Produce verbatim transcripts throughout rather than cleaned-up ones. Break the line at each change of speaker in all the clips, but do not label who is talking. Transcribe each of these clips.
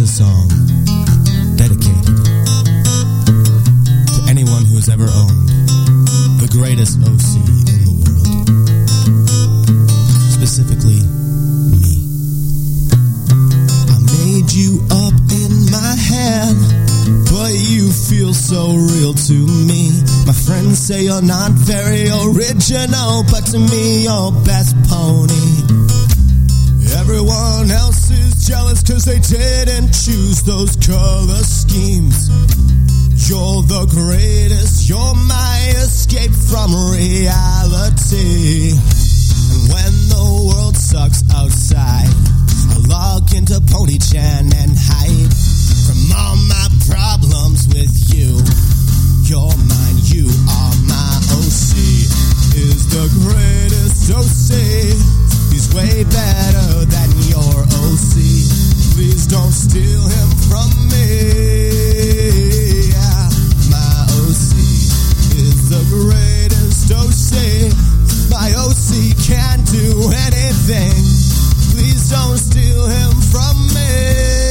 song dedicated to anyone who has ever owned the greatest O C in the world. Specifically, me. I made you up in my head, but you feel so real to me. My friends say you're not very original, but to me you're best pony. Everyone else is jealous cause they didn't choose those color schemes. You're the greatest, you're my escape from reality. And when the world sucks outside, I log into PonyChan and hide from all my problems with you. You're mine, you are my O C. Is the greatest O C. He's way better than your O C. Please don't steal him from me. Yeah, my O C is the greatest O C. My O C can't do anything. Please don't steal him from me.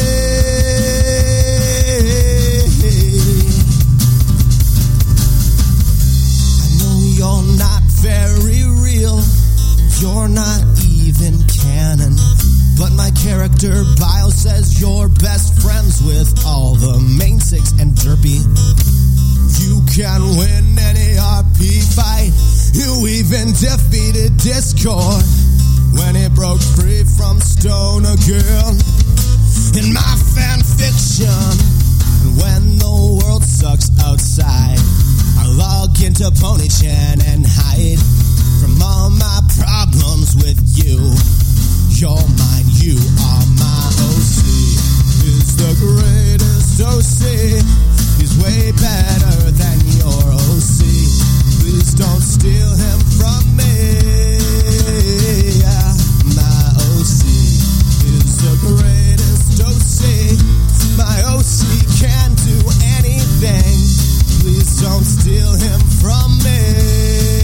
I know you're not very real. You're not even canon, but my character bio says you're best friends with all the main six and Derpy. You can win any R P fight. You even defeated Discord when it broke free from Stoner Girl in my fan fiction. And when the world sucks outside, I log into PonyChan and hide from all my problems with you. You're mine, you are my O C. He's the greatest O C. He's way better than your O C. Please don't steal him from me. Yeah, my O C is the greatest O C. My O C can't do anything. Please don't steal him from me.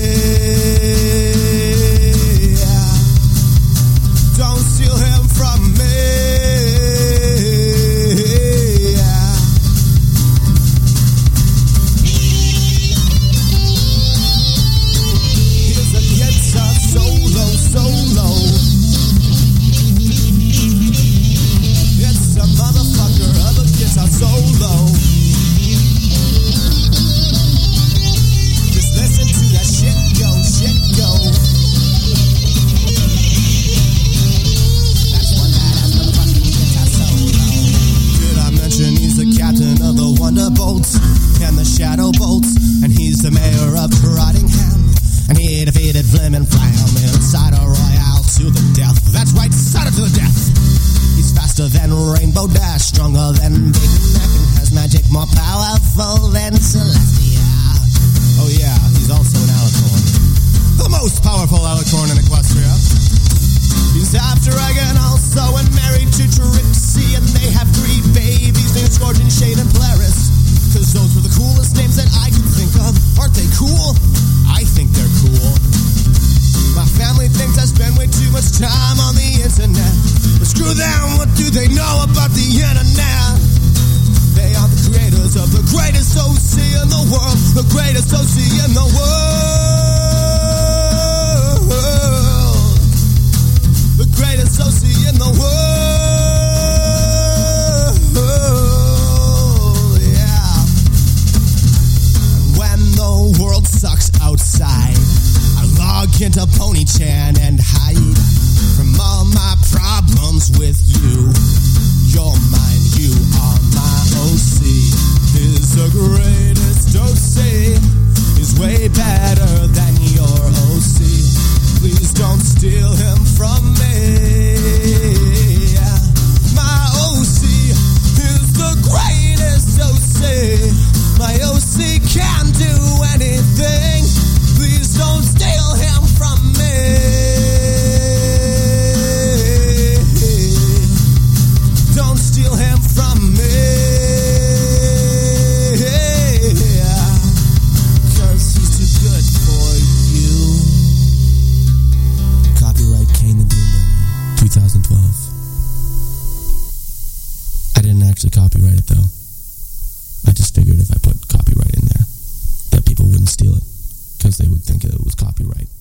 Don't steal him from me. Yeah. Here's a guitar solo, solo. It's a motherfucker of a guitar solo. Just listen to that shit go, shit go. He's the captain of the Wonderbolts and the Shadow Bolts, and he's the mayor of Trottingham, and he defeated Flim and Flam inside a Royale to the death. That's right, Cider to the death. He's faster than Rainbow Dash, stronger than Big Mac, and has magic more powerful than Celestia. Oh yeah, he's also an alicorn, the most powerful alicorn in Equestria. He's half dragon also and married to Trixie, and they have three babies named Scorpion, Shade, and Polaris. Cause those were the coolest names that I could think of. Aren't they cool? I think they're cool. My family thinks I spend way too much time on the internet, but screw them, what do they know about the internet? They are the creators of the greatest O C in the world, the greatest O C in the world. The greatest O C in the world, yeah. When the world sucks outside, I log into PonyChan and hide from all my problems with you. You're mine, you are my O C. He's the greatest O C. He's way better than your O C. Please don't steal him from me. Yeah. My O C is the greatest O C. My O C can do anything. Please don't steal him from me. actually copyright it, though. I just figured if I put copyright in there, that people wouldn't steal it, because they would think it was copyright.